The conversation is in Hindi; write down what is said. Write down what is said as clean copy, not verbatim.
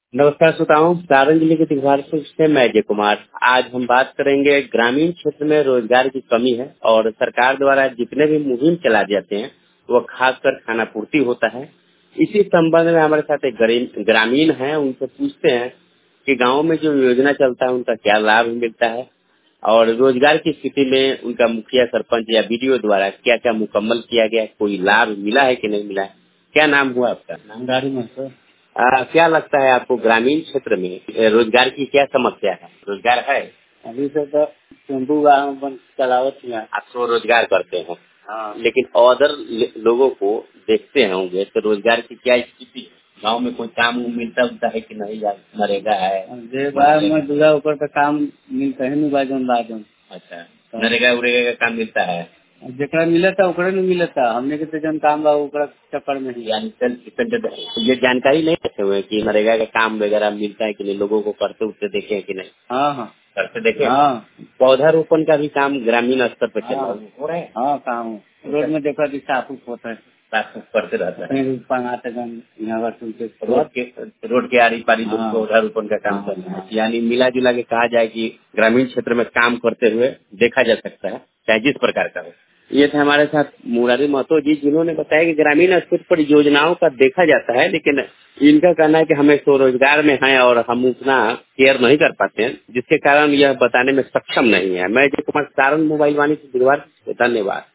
नमस्कार श्रोताओं, सारण जिले के दिघवार से मैं अजय कुमार। आज हम बात करेंगे ग्रामीण क्षेत्र में रोजगार की कमी है और सरकार द्वारा जितने भी मुहिम चला जाते हैं वो खासकर खानापूर्ति होता है। इसी संबंध में हमारे साथ एक ग्रामीण हैं, उनसे पूछते हैं कि गांव में जो योजना चलता है उनका क्या लाभ मिलता है और रोजगार की स्थिति में उनका मुखिया, सरपंच या बीडीओ द्वारा क्या क्या मुकम्मल किया गया, कोई लाभ मिला है कि नहीं मिला है। क्या नाम हुआ आपका? नाम गाड़ी में सर। क्या लगता है आपको ग्रामीण क्षेत्र में रोजगार की क्या समस्या है? रोजगार है? अभी से तो टेम्पू गाँव बन चलावत है। आप स्वरोजगार करते हैं, हाँ, लेकिन अदर लोगों को देखते होंगे तो रोजगार की क्या स्थिति है? गांव में कोई काम मिलता उलता है कि नहीं? या नरेगा है? जे बार में दूसरा ऊपर पे काम मिलता है नहीं बाजन। अच्छा, नरेगा उरेगा का काम मिलता है? जेकरा मिलता ओकरा नहीं मिलता, हमने के तो जन काम बा ओकरा चक्कर में ही। यानी ये जानकारी नहीं रखे हुए कि नरेगा का काम वगैरह मिलता है कि नहीं, लोगों को करते उठते देखे हैं कि नहीं? हाँ हाँ करते देखे? हाँ पौधा रोपण का भी काम ग्रामीण स्तर पर चल रहा हाँ हो रहा है। हाँ काम रोड में देखा कि साफ उफ होता है, साफ सुफ करते रहता है। पंगाते गन यहाँ सुनते रोड के आरी पारी लोग पौधा रोपण का काम कर रहे हैं। यानी मिला जुला के कहा जाए कि ग्रामीण क्षेत्र में काम करते हुए देखा जा सकता है, चाहे जिस प्रकार का हो। ये थे हमारे साथ मुरारी महतो जी, जिन्होंने बताया कि ग्रामीण स्तर पर योजनाओं का देखा जाता है, लेकिन इनका कहना है कि हमें स्वरोजगार में है और हम उतना केयर नहीं कर पाते हैं, जिसके कारण यह बताने में सक्षम नहीं है। मैं अजय कुमार, सारण मोबाइल वाणी से। धन्यवाद।